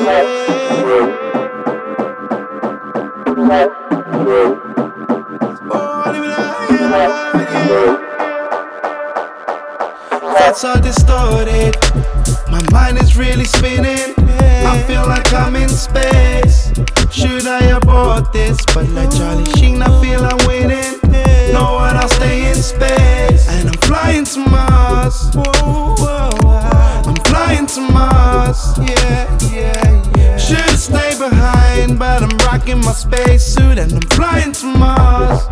Thoughts are distorted, my mind is really spinning. I feel like I'm in space. Should I abort this? But like Charlie Sheen, I feel I'm winning. Know what, I'll stay in space. And I'm flying to Mars. I'm flying to Mars. Yeah. Should stay behind, but I'm rocking my spacesuit and I'm flying to Mars.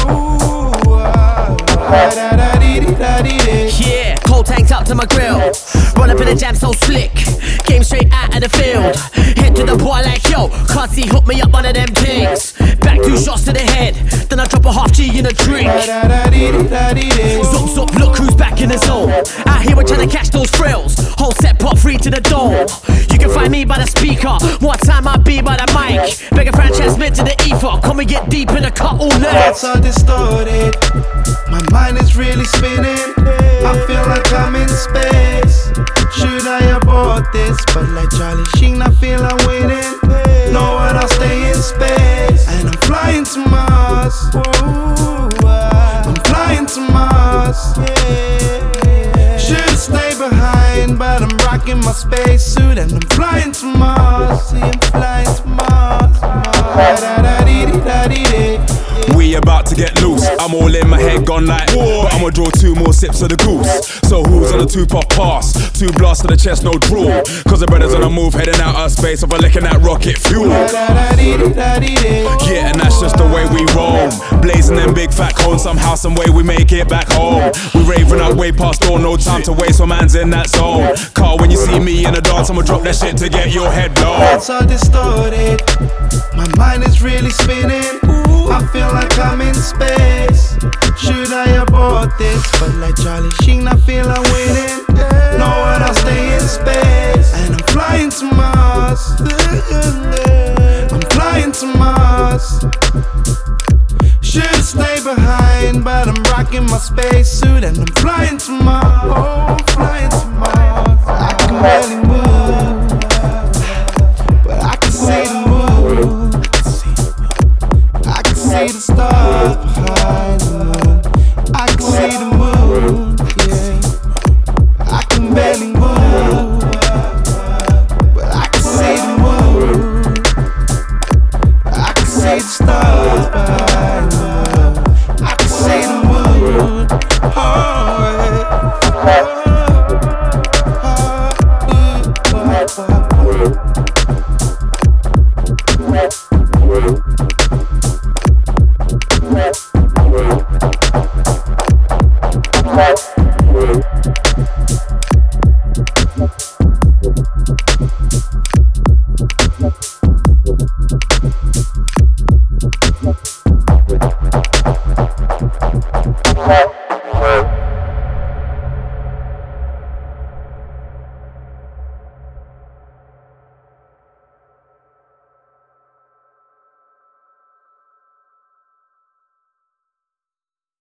Yeah, cold tanks up to my grill. Run up in the jam so slick. Came straight out of the field. Head to the boy like yo, can't see, hook me up one of them things. Back 2 shots to the head, then I drop a half G in a drink. Zop zop, look who's back in the zone. Out here we're trying to catch those thrills. Whole set pop free to the dome. You can find me by the speaker, one time I be by the mic. Beg a fan transmit to the ether, come and get deep in the cut all night. Thoughts are distorted, my mind is really spinning. I feel like I'm in space. Should I abort this? But like Charlie Sheen, I feel I'm winning. Know what, I'll stay in space. And I'm flying to Mars. I'm flying to Mars. Should stay behind, but I'm rocking my spacesuit and I'm flying to Mars. See, I'm flying to Mars. We about to get loose, I'm all in, my head gone like but I'ma draw 2 more sips of the goose. So who's on the 2-puff pass? 2 blasts to the chest, no draw. Cause the brothers on the move, heading out of space over licking that rocket fuel. Yeah, and that's just the way we roll. Blazing them big fat cones, somehow, some way we make it back home. We raving up way past all, no time to waste, so man's in that zone. Carl, when you see me in the dance, I'ma drop that shit to get your head blown. Thoughts are distorted, my mind is really spinning. I feel like I'm in space. Should I abort this? But like Charlie Sheen, I feel I'm winning. Know what, I'll stay in space. And I'm flying to Mars. I'm flying to Mars. Should stay behind, but I'm rocking my spacesuit and I'm flying to Mars.